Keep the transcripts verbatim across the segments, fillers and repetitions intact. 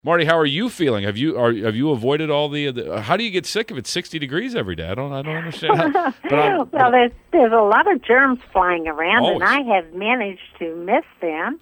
Marty, how are you feeling? Have you are have you avoided all the, the how do you get sick if it's sixty degrees every day? I don't I don't understand. How, but well, but, there's there's a lot of germs flying around, always. and I have managed to miss them,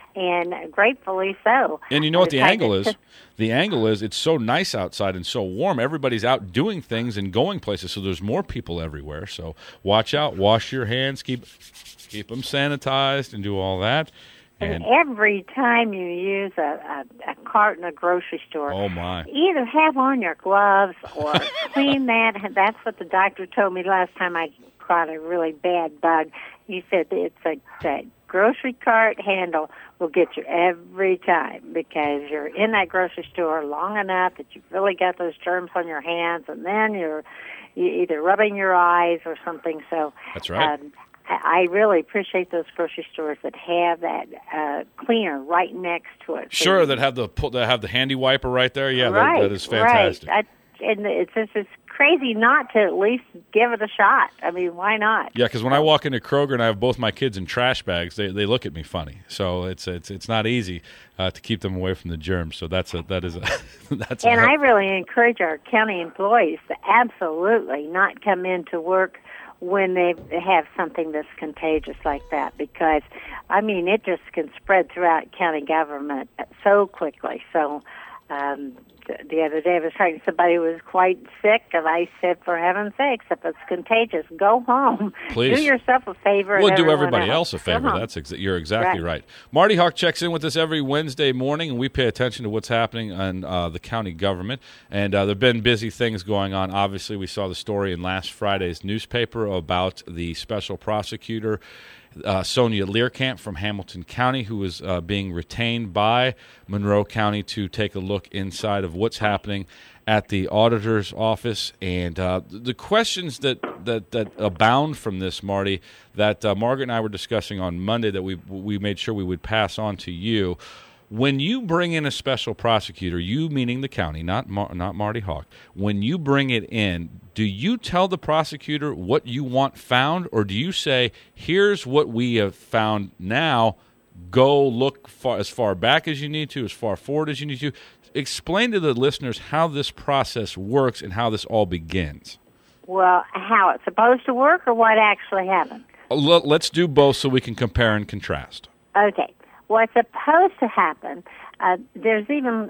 and gratefully so. And you know what the angle is? To, the angle is it's so nice outside and so warm. Everybody's out doing things and going places, so there's more people everywhere. So watch out, wash your hands, keep keep them sanitized, and do all that. And, and every time you use a, a, a cart in a grocery store, oh my. either have on your gloves or clean that. That's what the doctor told me last time I caught a really bad bug. He said that it's a that grocery cart handle will get you every time because you're in that grocery store long enough that you've really got those germs on your hands, and then you're, you're either rubbing your eyes or something. So that's right. Um, I really appreciate those grocery stores that have that uh, cleaner right next to it. Sure, so that have the that have the handy wiper right there. Yeah, right, that, that is fantastic. Right. I, and it's just it's crazy not to at least give it a shot. I mean, why not? Yeah, because when I walk into Kroger and I have both my kids in trash bags, they they look at me funny. So it's it's it's not easy uh, to keep them away from the germs. So that's a that is a that's. And a I really encourage our county employees to absolutely not come into work when they have something that's contagious like that, because, I mean, it just can spread throughout county government so quickly. So um, the other day I was talking to somebody who was quite sick, and I said, for heaven's sakes, if it's contagious, go home. Please. Do yourself a favor. We'll and do everybody else. else a favor. Go That's exa- You're exactly right. right. Marty Hawk checks in with us every Wednesday morning, and we pay attention to what's happening in uh, the county government. And uh, there have been busy things going on. Obviously, we saw the story in last Friday's newspaper about the special prosecutor, Uh, Sonia Learcamp from Hamilton County, who is uh, being retained by Monroe County to take a look inside of what's happening at the auditor's office. And uh, the questions that, that, that abound from this, Marty, that uh, Margaret and I were discussing on Monday that we we made sure we would pass on to you. When you bring in a special prosecutor, you meaning the county, not Mar- not Marty Hawk, when you bring it in, do you tell the prosecutor what you want found, or do you say, here's what we have found now, go look far, as far back as you need to, as far forward as you need to? Explain to the listeners how this process works and how this all begins. Well, how it's supposed to work or what actually happened? Let's do both so we can compare and contrast. Okay. What's supposed to happen, uh, there's even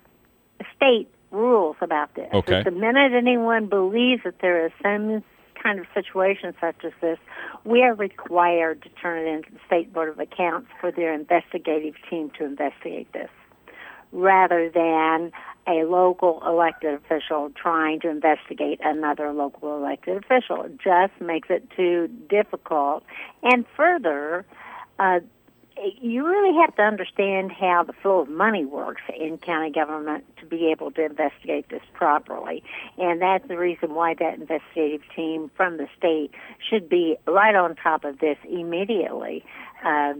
uh, state rules about this. Okay. That the minute anyone believes that there is some kind of situation such as this, we are required to turn it into the State Board of Accounts for their investigative team to investigate this, rather than a local elected official trying to investigate another local elected official. It just makes it too difficult. And further, uh, you really have to understand how the flow of money works in county government to be able to investigate this properly. And that's the reason why that investigative team from the state should be right on top of this immediately. Uh,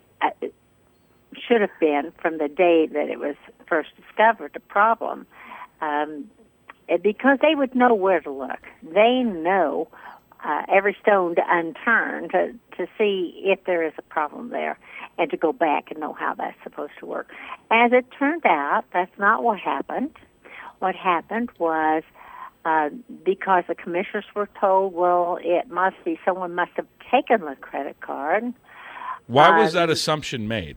should have been from the day that it was first discovered, the problem, um, because they would know where to look. They know uh, every stone to unturned to, to see if there is a problem there and to go back and know how that's supposed to work. As it turned out, that's not what happened. What happened was uh, because the commissioners were told, well, it must be someone must have taken the credit card. Why was uh, that assumption made?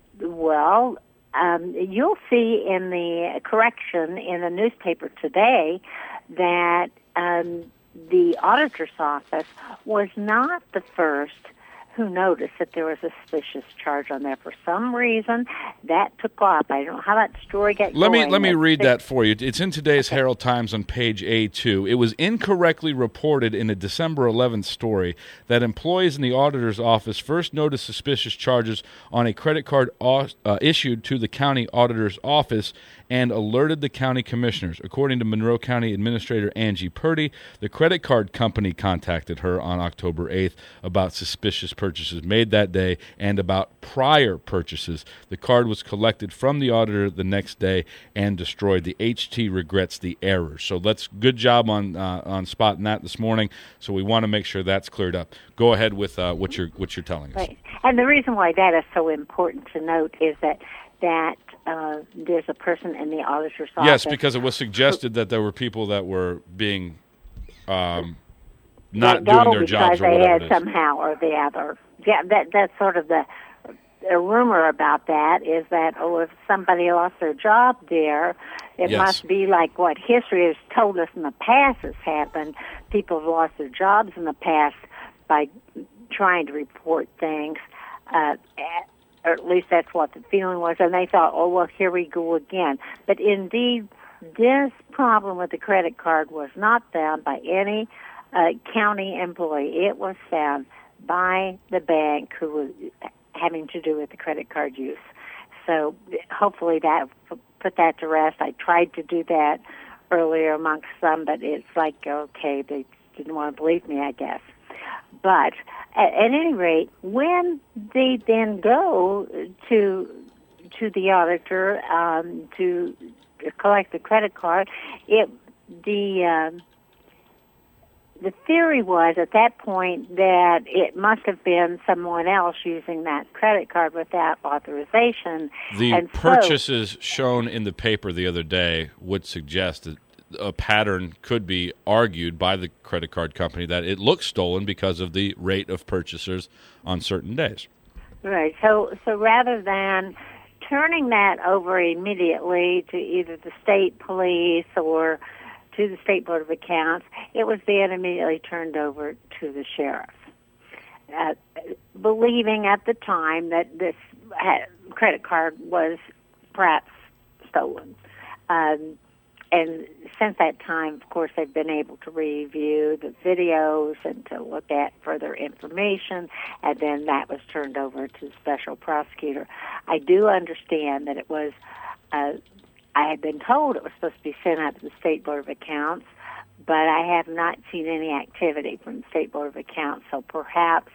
Well, um, you'll see in the correction in the newspaper today that um, the auditor's office was not the first who noticed that there was a suspicious charge on there. For some reason, that took off. I don't know how that story got let going. Me, let me read they, that for you. It's in today's okay. Herald Times on page A two. It was incorrectly reported in a December eleventh story that employees in the auditor's office first noticed suspicious charges on a credit card uh, issued to the county auditor's office and alerted the county commissioners. According to Monroe County Administrator Angie Purdy, the credit card company contacted her on October eighth about suspicious purchases made that day and about prior purchases. The card was collected from the auditor the next day and destroyed. The H T regrets the error. So let's good job on uh, on spotting that this morning. So we want to make sure that's cleared up. Go ahead with uh, what you're what you're telling us. Right. And the reason why that is so important to note is that that uh, there's a person in the auditor's office. Yes, because it was suggested that there were people that were being um, not doing their jobs or whatever because it they is. had somehow or the other. Yeah, that that's sort of the the rumor about that is that, oh, if somebody lost their job there, it Yes. must be like what history has told us in the past has happened. People have lost their jobs in the past by trying to report things, uh, or at least that's what the feeling was. And they thought, oh, well, here we go again. But indeed, this problem with the credit card was not found by any uh, county employee. It was found by the bank who was having to do with the credit card use. So hopefully that put that to rest. I tried to do that earlier amongst some, but it's like, okay, they didn't want to believe me, I guess. But at, at any rate, when they then go to to the auditor um, to collect the credit card, it the um, the theory was at that point that it must have been someone else using that credit card without authorization. The and purchases so, shown in the paper the other day would suggest that a pattern could be argued by the credit card company that it looks stolen because of the rate of purchasers on certain days. Right. So, so rather than turning that over immediately to either the state police or to the State Board of Accounts, it was then immediately turned over to the sheriff, uh, believing at the time that this ha- credit card was perhaps stolen. Um, and since that time, of course, they've been able to review the videos and to look at further information, and then that was turned over to the special prosecutor. I do understand that it was uh, I had been told it was supposed to be sent out to the State Board of Accounts, but I have not seen any activity from the State Board of Accounts. So perhaps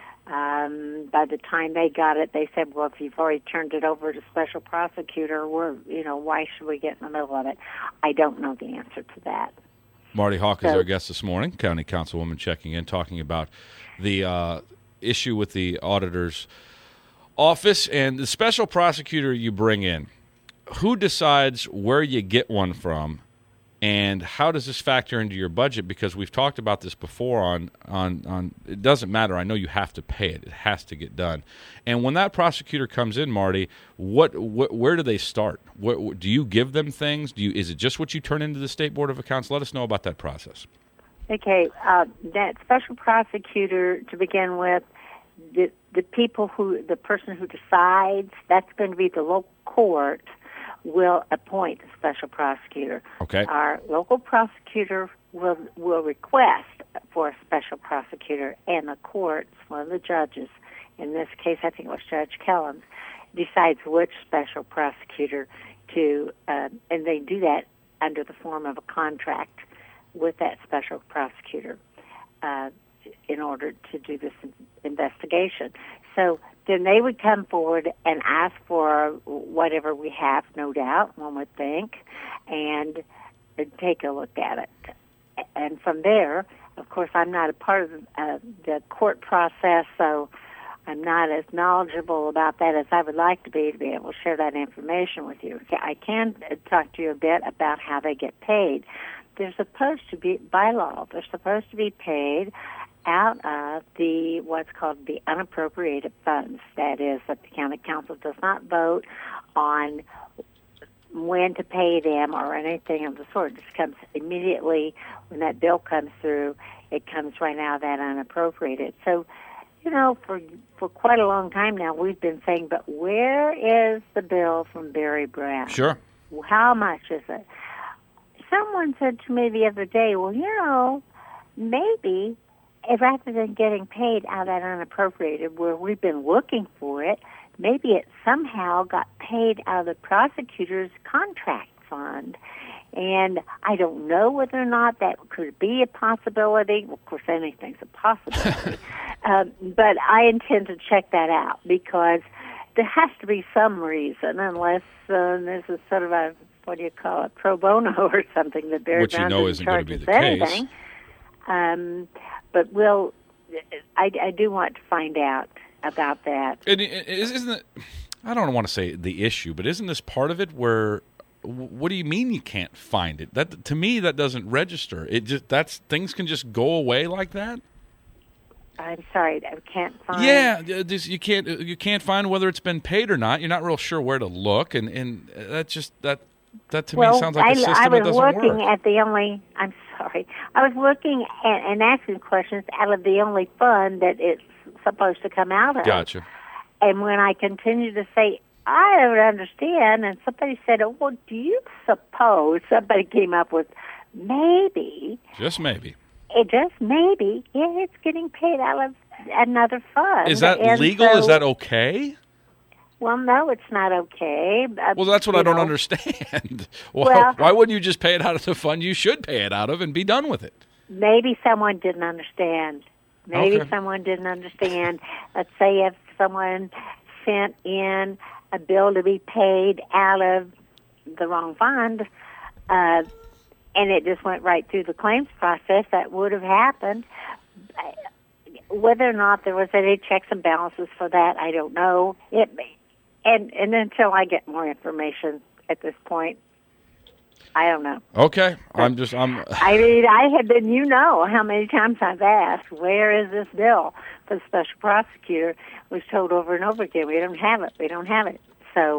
um, by the time they got it, they said, well, if you've already turned it over to special prosecutor, we're, you know, why should we get in the middle of it? I don't know the answer to that. Marty Hawk is So- our guest this morning, County Councilwoman checking in, talking about the uh, issue with the auditor's office and the special prosecutor you bring in. Who decides where you get one from, and how does this factor into your budget? Because we've talked about this before on, on, on it doesn't matter. I know you have to pay it. It has to get done. And when that prosecutor comes in, Marty, what, what where do they start? What, what, do you give them things? Do you, is it just what you turn into the State Board of Accounts? Let us know about that process. Okay, uh, that special prosecutor, to begin with, the the people who, the person who decides, that's going to be the local court, will appoint a special prosecutor. Okay. Our local prosecutor will will request for a special prosecutor, and the courts, one of the judges, in this case I think it was Judge Kellums, decides which special prosecutor to, uh, and they do that under the form of a contract with that special prosecutor uh, in order to do this investigation. So then they would come forward and ask for whatever we have, no doubt, one would think, and take a look at it. And from there, of course, I'm not a part of uh, the court process, so I'm not as knowledgeable about that as I would like to be to be able to share that information with you. I can talk to you a bit about how they get paid. They're supposed to be, by law, they're supposed to be paid out of the what's called the unappropriated funds. That is, that the county council does not vote on when to pay them or anything of the sort. It just comes immediately when that bill comes through. It comes right out of that unappropriated. So, you know, for for quite a long time now, we've been saying, but where is the bill from Barry Brown? Sure. How much is it? Someone said to me the other day, well, you know, maybe if rather than getting paid out of that unappropriated where we've been looking for it, maybe it somehow got paid out of the prosecutor's contract fund. And I don't know whether or not that could be a possibility. Of course, anything's a possibility. um, but I intend to check that out because there has to be some reason, unless uh, this is sort of a, what do you call it, pro bono or something that Barry Which you Brown know doesn't isn't going charge to be us the case. anything. Um, but we'll, I, I do want to find out about that. It, it, isn't it? I don't want to say the issue, but isn't this part of it where, what do you mean you can't find it? That, to me, that doesn't register. It just, that's, things can just go away like that? I'm sorry, I can't find. Yeah, this, you can't you can't find whether it's been paid or not. You're not real sure where to look, and and that just that that to well, me sounds like I, a system I was that doesn't looking work. at the only. I'm sorry, I was looking at, and asking questions out of the only fund that it's supposed to come out of. Gotcha. And when I continued to say, I don't understand, and somebody said, oh, well, do you suppose, somebody came up with, maybe. Just maybe. It just maybe, yeah, it's getting paid out of another fund. Is that and legal? so, Is that okay? Well, no, it's not okay. Uh, Well, that's what I don't know. understand. why, Well, why wouldn't you just pay it out of the fund you should pay it out of and be done with it? Maybe someone didn't understand. Maybe Okay. someone didn't understand. Let's say if someone sent in a bill to be paid out of the wrong fund, uh, and it just went right through the claims process, that would have happened. Whether or not there was any checks and balances for that, I don't know. It, and and until I get more information at this point, I don't know. Okay, I'm just I'm. I mean, I have been, you know, how many times I've asked, where is this bill? The special prosecutor was told over and over again, we don't have it, we don't have it. So,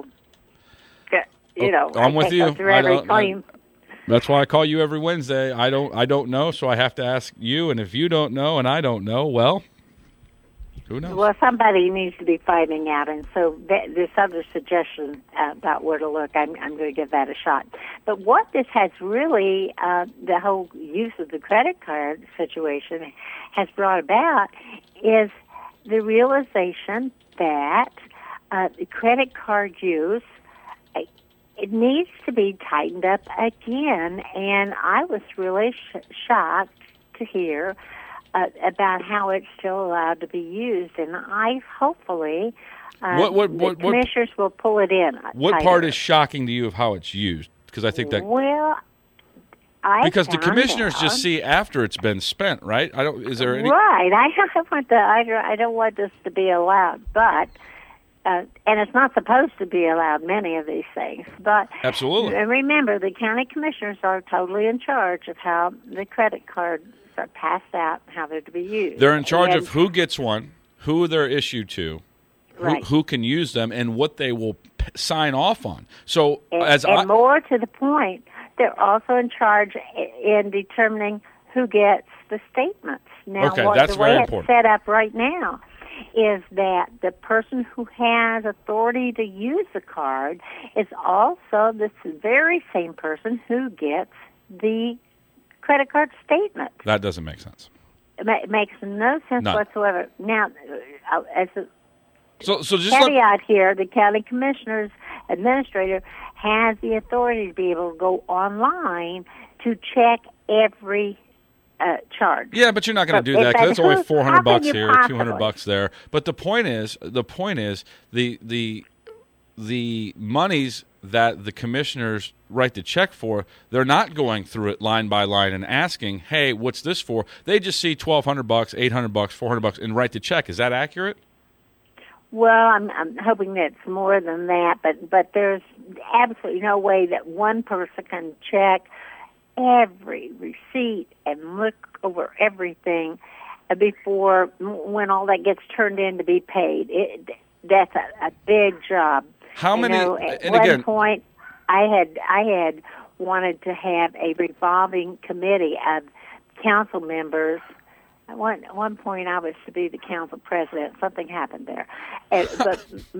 you know, I'm I with can't you. go through I every don't- I- claim. That's why I call you every Wednesday. I don't I don't know, so I have to ask you. And if you don't know and I don't know, well, who knows? Well, somebody needs to be finding out, and so th- this other suggestion uh, about where to look, I'm, I'm going to give that a shot. But what this has really, uh, the whole use of the credit card situation has brought about is the realization that uh, the credit card use, uh, it needs to be tightened up again, and I was really sh- shocked to hear Uh, about how it's still allowed to be used, and I hopefully uh, What- what- the what- what- commissioners will pull it in. What tighter. part is shocking to you of how it's used? Because I think that well, I because the found commissioners out- just see after it's been spent, right? I don't. Is there any? right. I don't want the I don't, I don't want this to be allowed, but uh, and it's not supposed to be allowed. Many of these things, but Absolutely. and remember, the county commissioners are totally in charge of how the credit cards are passed out, how they're to be used. They're in charge And- of who gets one, who they're issued to, who, Right. who can use them, and what they will p- sign off on. So And, as and I, more to the point, they're also in charge i- in determining who gets the statements. Now, Okay, what, that's the way very it's important. set up right now is that the person who has authority to use the card is also this very same person who gets the credit card statement. that doesn't make sense. It ma- it makes no sense None. whatsoever. Now, uh, as a So so just let, caveat here, the county commissioner's administrator has the authority to be able to go online to check every uh, charge. yeah, but you're not going But to do that if because that's that's only who- four how hundred can bucks you here, two hundred possibly? bucks there. But the point is, the point is the the the monies that the commissioners write the check for, they're not going through it line by line and asking, "Hey, what's this for?" They just see twelve hundred bucks, eight hundred bucks, four hundred bucks, and write the check. Is that accurate? Well, I'm, I'm hoping that it's more than that, but but there's absolutely no way that one person can check every receipt and look over everything before when all that gets turned in to be paid. It, that's a, a big job. How You many? know, at and one again, point, I had I had wanted to have a revolving committee of council members. At one at one point, I was to be the council president. Something happened there, and, but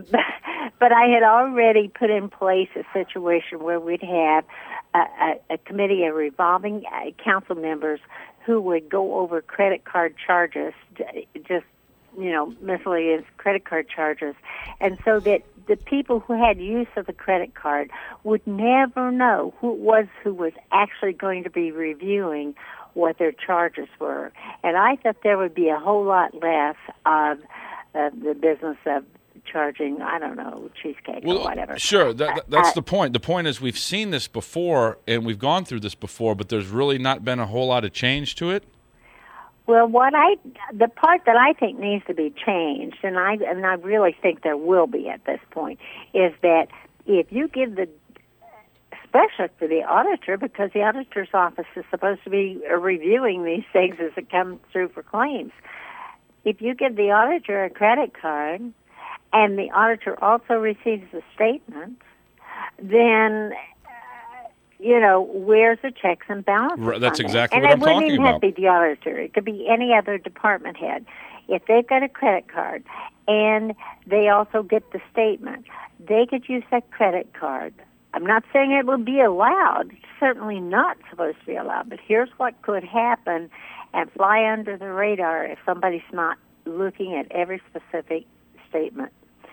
but I had already put in place a situation where we'd have a, a, a committee of revolving uh, council members who would go over credit card charges, j- just you know, miscellaneous credit card charges, and so that the people who had use of the credit card would never know who it was who was actually going to be reviewing what their charges were. And I thought there would be a whole lot less of uh, the business of charging, I don't know, cheesecake well, or whatever. Sure, that, that- that's Uh, the point. The point is we've seen this before and we've gone through this before, but there's really not been a whole lot of change to it. Well, what I the part that I think needs to be changed, and I and I really think there will be at this point, is that if you give the, especially for the auditor, because the auditor's office is supposed to be reviewing these things as it comes through for claims, if you give the auditor a credit card, and the auditor also receives a statement, then you know, where's the checks and balances? Right, that's exactly and what I'm talking about. And it wouldn't even have to be the auditor. It could be any other department head. If they've got a credit card and they also get the statement, they could use that credit card. I'm not saying it would be allowed. It's certainly not supposed to be allowed. But here's what could happen and fly under the radar if somebody's not looking at every specific statement.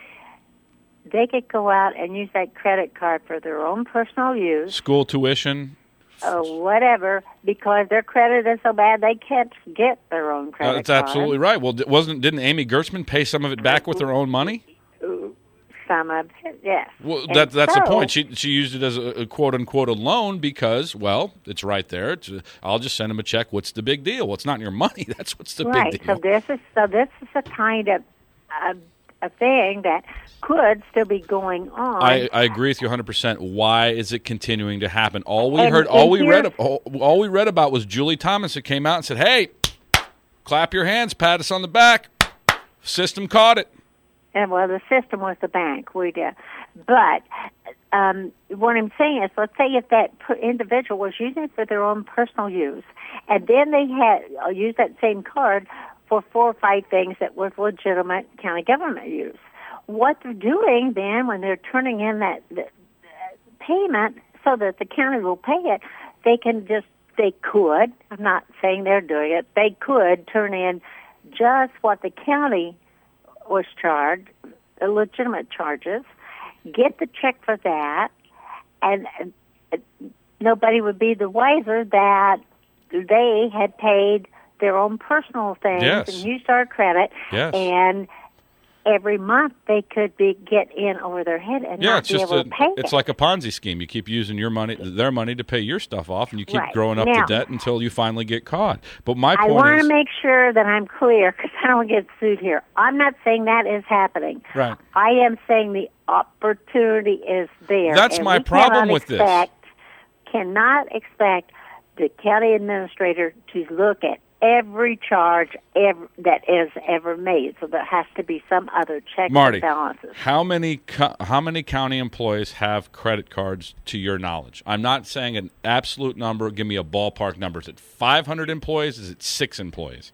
They could go out and use that credit card for their own personal use. School tuition. Uh, whatever, because their credit is so bad they can't get their own credit uh, that's card. absolutely right. Well, wasn't didn't Amy Gertzman pay some of it back with her own money? Some of it, yes. Well, that, that's so, the point. She she used it as a, a quote unquote a loan because, well, it's right there. It's a, I'll just send him a check. What's the big deal? Well, it's not your money. That's what's the right. big deal. So this is so this is a kind of a, a thing that could still be going on. I, I agree with you one hundred percent. Why is it continuing to happen? All we and, heard, all we here, read, all, all we read about was Julie Thomas that came out and said, "Hey, clap your hands, pat us on the back. System caught it." And well, the system was the bank. We did, but um, what I'm saying is, let's say if that individual was using it for their own personal use, and then they had uh, used that same card for four or five things that was legitimate county government use. What they're doing then when they're turning in that, that payment so that the county will pay it, they can just, they could, I'm not saying they're doing it, they could turn in just what the county was charged, the legitimate charges, get the check for that, and uh, nobody would be the wiser that they had paid their own personal things yes. and used our credit, yes. and every month they could be get in over their head and yeah, not it's be just able a, to pay it's it. like a Ponzi scheme. You keep using your money, their money, to pay your stuff off, and you keep right. growing up now, the debt until you finally get caught. But my I point want is, to make sure that I'm clear because I don't get sued here. I'm not saying that is happening. right? I am saying the opportunity is there. That's and my we problem cannot with expect, this. Cannot expect the county administrator to look at every charge ever, that is ever made. So there has to be some other checks Marty, and balances. How many co- how many county employees have credit cards to your knowledge? I'm not saying an absolute number. Give me a ballpark number. Is it five hundred employees? Is it six employees?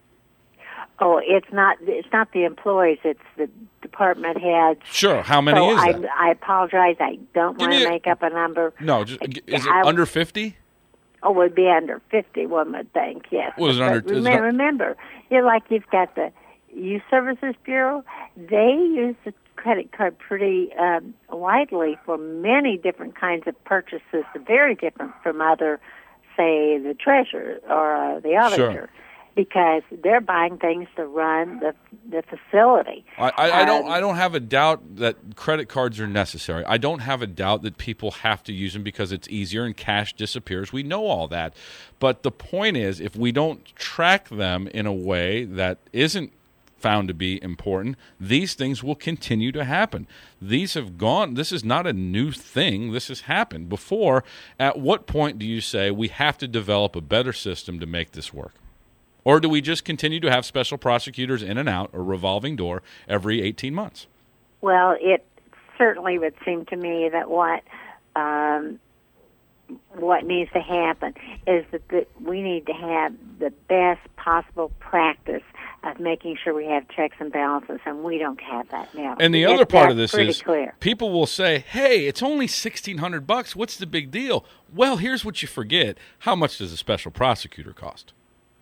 Oh, it's not. It's not the employees. It's the department heads. Sure. How many so is I, that? I apologize. I don't Give want me to a- make up a number. No. Just, is it I- under fifty? Oh, it would be under fifty, one would think, yes. Well, is it But under- is it remember, un- remember, you're like you've got the Youth Services Bureau. They use the credit card pretty um, widely for many different kinds of purchases, very different from other, say, the treasurer or uh, the auditor. Sure. Because they're buying things to run the the facility. I, I, I don't. Um, I don't have a doubt that credit cards are necessary. I don't have a doubt that people have to use them because it's easier and cash disappears. We know all that, but the point is, if we don't track them in a way that isn't found to be important, these things will continue to happen. These have gone. This is not a new thing. This has happened before. At what point do you say we have to develop a better system to make this work? Or do we just continue to have special prosecutors in and out, a revolving door, every eighteen months? Well, it certainly would seem to me that what um, what needs to happen is that the, we need to have the best possible practice of making sure we have checks and balances, and we don't have that now. And the It- other part that's of this pretty is clear. people will say, "Hey, it's only sixteen hundred bucks. What's the big deal?" Well, here's what you forget: how much does a special prosecutor cost?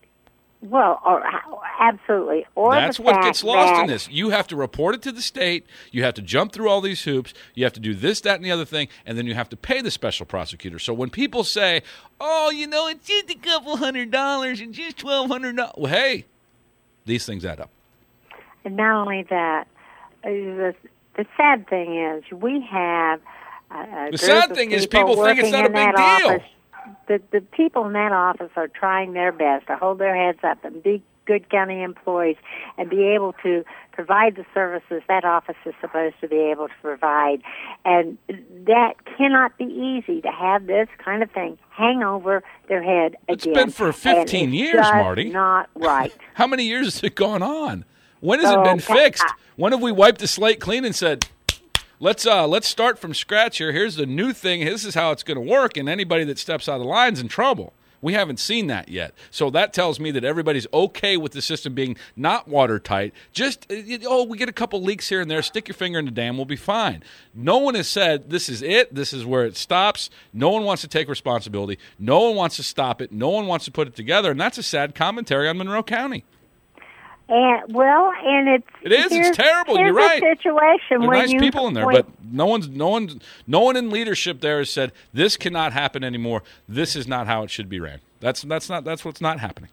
Well, or, absolutely. Or That's the what fact gets lost that, in this. You have to report it to the state. You have to jump through all these hoops. You have to do this, that, and the other thing, and then you have to pay the special prosecutor. So when people say, "Oh, you know, it's just a couple hundred dollars and just twelve hundred dollars," well, hey, these things add up. And not only that, uh, the, the sad thing is we have uh, a The group sad of thing is people think it's working not a in big that deal. office. The, the people in that office are trying their best to hold their heads up and be good county employees and be able to provide the services that office is supposed to be able to provide. And that cannot be easy to have this kind of thing hang over their head again. It's been for fifteen years, just Marty. Not right. How many years has it gone on? When has So, it been fixed? uh, When have we wiped the slate clean and said, let's uh, let's start from scratch here. Here's the new thing. This is how it's going to work, and anybody that steps out of line is in trouble. We haven't seen that yet. So that tells me that everybody's okay with the system being not watertight. Just, oh, we get a couple leaks here and there. Stick your finger in the dam. We'll be fine. No one has said this is it. This is where it stops. No one wants to take responsibility. No one wants to stop it. No one wants to put it together. And that's a sad commentary on Monroe County. And well, and it's It is. here's- It's terrible. here's You're right. A situation There are when nice you, people in there, when- but no one's no one's no one in leadership there has said this cannot happen anymore. This is not how it should be ran. That's that's not that's what's not happening.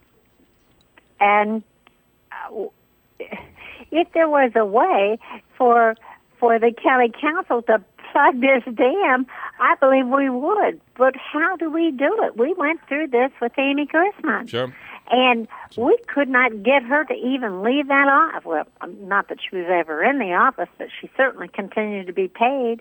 And uh, if there was a way for for the county council to plug this dam, I believe we would. But how do we do it? We went through this with Amy Grisman. Sure. And we could not get her to even leave that off. Well, not that she was ever in the office, but she certainly continued to be paid.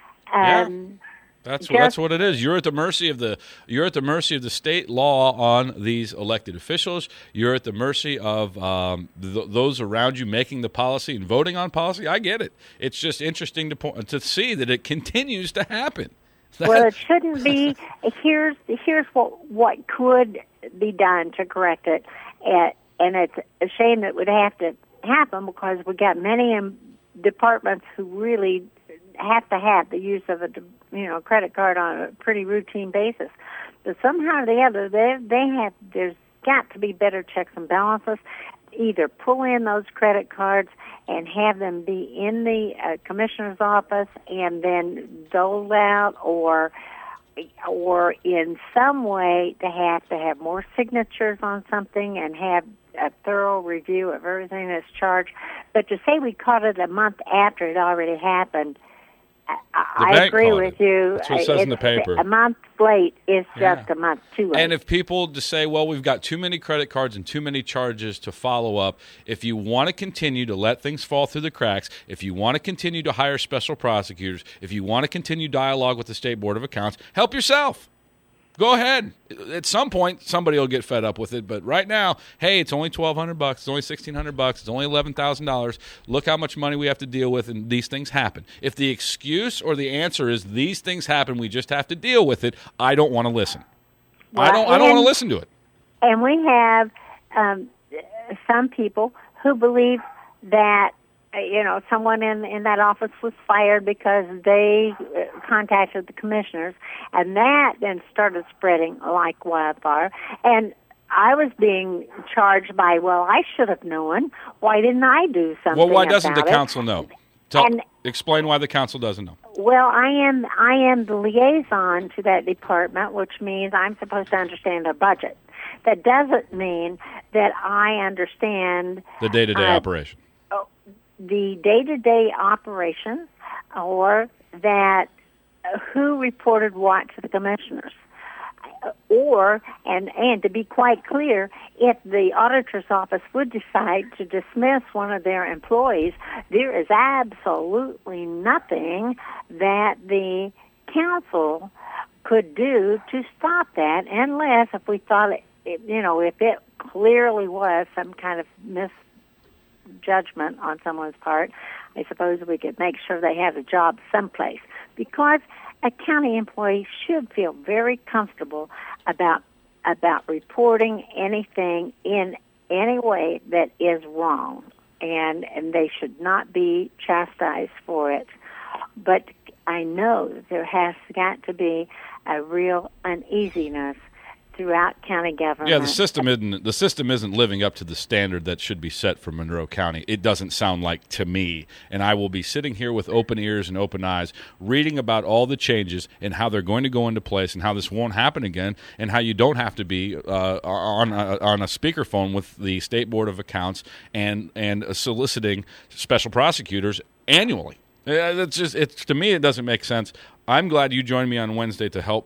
Um, That's Just- that's what it is. You're at the mercy of the you're at the mercy of the state law on these elected officials. You're at the mercy of um, th- those around you making the policy and voting on policy. I get it. It's just interesting to po- to see that it continues to happen. Well, it shouldn't be. Here's here's what what could be done to correct it, and, and it's a shame that it would have to happen because we got many um, departments who really have to have the use of a you know credit card on a pretty routine basis. But somehow or the other, they they have there's got to be better checks and balances. Either pull in those credit cards and have them be in the uh, commissioner's office and then doled out, or or in some way to have to have more signatures on something and have a thorough review of everything that's charged. But to say we caught it a month after it already happened, I, I bank agree caught with it. you. That's what it says in the It's- paper. A month late is just Yeah. a month too late. And if people just say, well, we've got too many credit cards and too many charges to follow up, if you want to continue to let things fall through the cracks, if you want to continue to hire special prosecutors, if you want to continue dialogue with the State Board of Accounts, help yourself. Go ahead. At some point, somebody will get fed up with it. But right now, hey, it's only twelve hundred bucks. It's only sixteen hundred bucks. It's only eleven thousand dollars. Look how much money we have to deal with, and these things happen. If the excuse or the answer is these things happen, we just have to deal with it, I don't want to listen. I don't. I don't want to listen to it. And we have um, some people who believe that, uh, you know, someone in, in that office was fired because they uh, contacted the commissioners, and that then started spreading like wildfire. And I was being charged by, well, I should have known. Why didn't I do something Well, why doesn't the about it? council know? Tell, And- explain why the council doesn't know. Well, I am I am the liaison to that department, which means I'm supposed to understand their budget. That doesn't mean that I understand The day-to-day uh, operation. the day-to-day operation, or that uh, who reported what to the commissioners. Or, and, and to be quite clear, if the auditor's office would decide to dismiss one of their employees, there is absolutely nothing that the council could do to stop that, unless if we thought, it, it, you know, if it clearly was some kind of misjudgment on someone's part, I suppose we could make sure they had a job someplace. Because a county employee should feel very comfortable about about reporting anything in any way that is wrong, and and they should not be chastised for it. But I know that there has got to be a real uneasiness throughout county government. Yeah, the system isn't the system isn't living up to the standard that should be set for Monroe County. It doesn't sound like to me. And I will be sitting here with open ears and open eyes, reading about all the changes and how they're going to go into place, and how this won't happen again, and how you don't have to be uh, on a, on a speakerphone with the State Board of Accounts and and soliciting special prosecutors annually. Uh, It's just it's to me it doesn't make sense. I'm glad you joined me on Wednesday to help me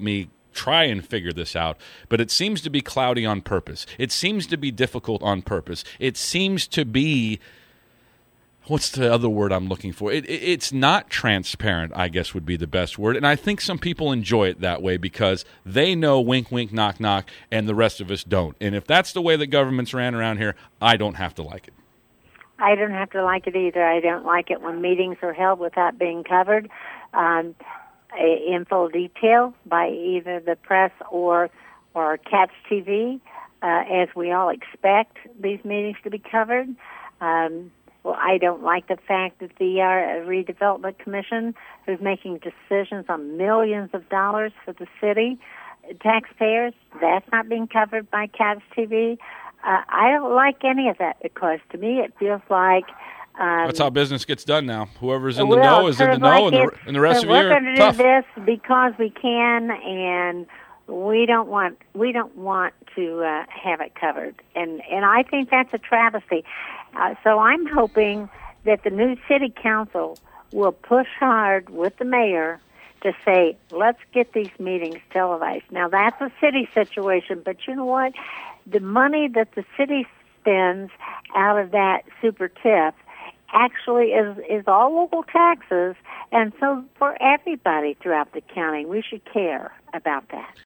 try and figure this out, but it seems to be cloudy on purpose. It seems to be difficult on purpose. It seems to be, what's the other word I'm looking for? It, it, it's not transparent, I guess would be the best word. And I think some people enjoy it that way because they know wink, wink, knock, knock, and the rest of us don't. And if that's the way the government's ran around here, I don't have to like it. I don't have to like it either. I don't like it when meetings are held without being covered um, in full detail by either the press or or Cats T V, uh, as we all expect these meetings to be covered. Um, well, I don't like the fact that the uh, Redevelopment Commission, who's making decisions on millions of dollars for the city taxpayers, that's not being covered by Cats T V. Uh, I don't like any of that because to me it feels like um, that's how business gets done now. Whoever's in the well, know is in the like know, and the, and the rest so of we're you going are to tough. do this because we can, and we don't want we don't want to uh, have it covered. And and I think that's a travesty. Uh, so I'm hoping that the new city council will push hard with the mayor to say, let's get these meetings televised. Now, that's a city situation, but you know what? The money that the city spends out of that super tip actually is, is all local taxes, and so for everybody throughout the county, we should care about that.